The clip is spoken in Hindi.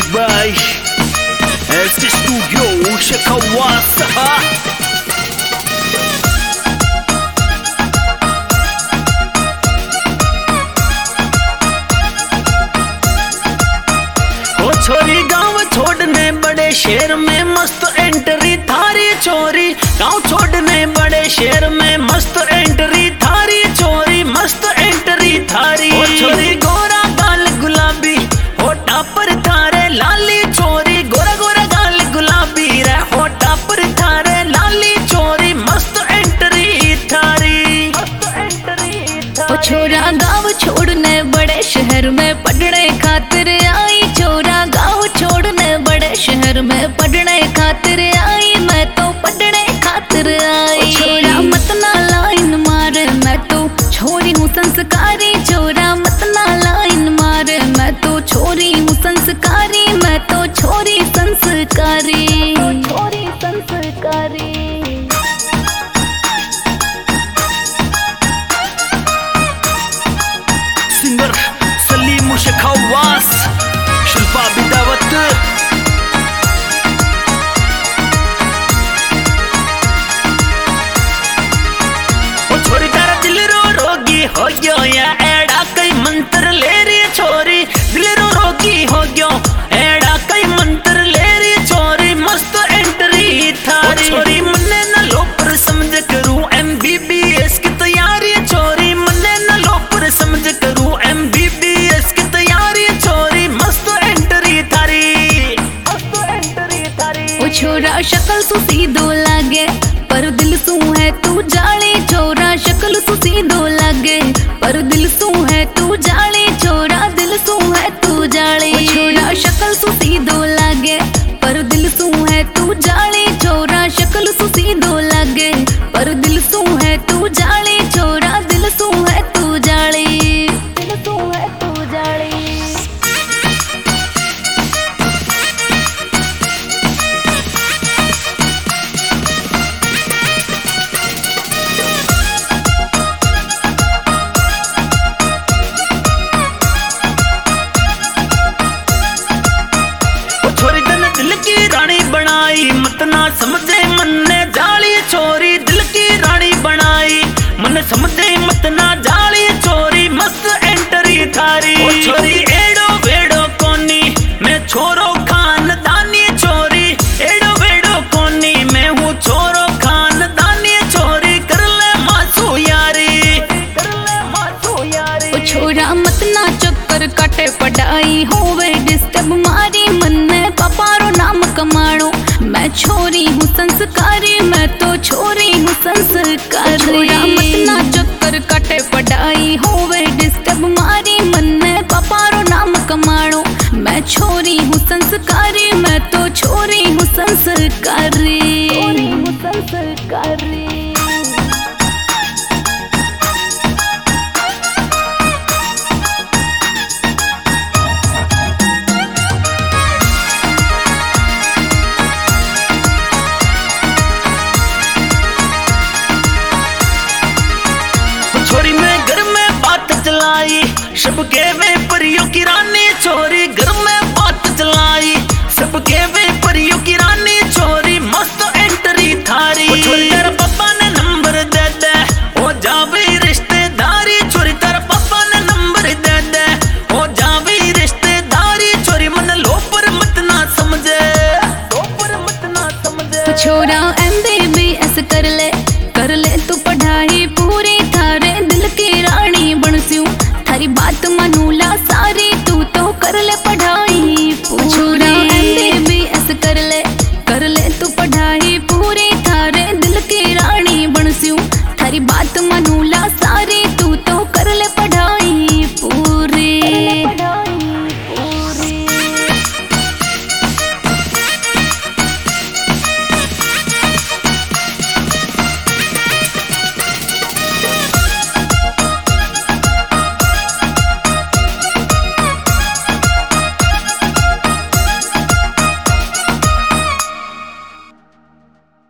by SK Studio Shekawasa. छोरी गांव छोड़ने बड़े शहर में मस्त एंट्री थारी चोरी। गांव छोड़ने बड़े शहर में मस्त एंट्री थारी चोरी, मस्त एंट्री थारी। ओ छोरी गोरा गाल गुलाबी होठा पर थारे लाली चोरी, गोरा गोरा गाल गुलाबी रे होठा पर थारे लाली चोरी, मस्त एंट्री थारी, मस्त एंट्री थारी। ओ छोरा गांव छोड़ने बड़े शहर में पढ़ने खातिर आई, छोरा गांव छोड़ने बड़े शहर में पढ़ने खातिर आई, मैं तो पढ़ने खातिर आई। छोरा मत ना लाइन मारे, मैं तो छोरी हूँ संस्कारी, छोरा मत ना लाइन मारे, मैं तो छोरी हूँ संस्कारी, मैं तो छोरी संस्कारी, छोरी संस्कारी। सिंगर सलीम शेखावास, शिल्पा बिदावत। छोरी तारा दिल रो रोगी हो गयो या एड़ा कई मंत्र ले रही छोरी, दिल रो रोगी हो गयो एड़ा कई मंत्र ले रही छोरी, मस्त एंट्री थारी। छोरी मन्ने न लो पर समझ करूं MBBS की तैयारी छोरी, मन्ने न लो पर समझ करूं MBBS की तैयारी छोरी, मस्त एंट्री थारी, मस्त एंट्री थारी। ओ छोरा शक्ल सु सीधो लागे पर दिल सु है तू जाली, छोरा शक्ल सु सीधो लागे पर दिल सु है तू जाली, छोरा दिल सु है तू जाली। ओ छोरा शक्ल सु सीधो लागे पर दिल सु है तू जाली, छोरा शक्ल सु सीधो लागे पर दिल सु है तू जाली, छोरा दिल सु है तू जाली, दिल सु है तू जाली। छोरी तन दिल की रानी बनाई, मत ना समझे मन ने जाली छोरी, दिल की रानी बनाई मन समझे मत ना जाली छोरी, मस्त एंट्री थारी। ओ छोरी एड़ो वेड़ो कोनी मैं छोरो खानदानी छोरी, एड़ो वेड़ो कोनी मैं हूँ छोरो खानदानी छोरी, कर ले मासू यारी, कर ले मासू यारी। ओ छोरा मत ना चक्कर काटे पढ़ाई होवे डिस्टर्ब मारी, मन में पापारो नाम कमाणो, मैं छोरी हूँ संस्कारी, मैं तो छोरी हूँ संस्कारी। छोरा मत ना चक्कर काटे पढ़ाई होवे डिस्टर्ब मारी, मन में पापारो नाम कमाणो, मैं छोरी हूँ संस्कारी, मैं तो छोरी हूँ संस्कारी, छोरी हूँ संस्कारी। छोरी मैं घर में बात चलाई, सबके वे परियों की रानी छोरी, घर में बात चलाई सबके वे परियों की रानी छोरी, मस्त एंट्री थारी। छोरी तेरा पापा ने नंबर दे दे हो जावे रिश्तेदारी, छोरी तेरा पापा ने नंबर दे दे हो जावे रिश्तेदारी, छोरी मन लो पर मत ना समझे, लो पर मत ना समझे। छोरा MBBS कर ले तू पढ़ाई पूरी, थारे दिल की रानी बनस्यूं, थारी बात मनूला सारी, तू तो कर ले पढ़ाई पूरी। छोरा MBBS कर ले तू पढ़ाई पूरी, थारे दिल की रानी बनस्यूं, थारी बात मनूला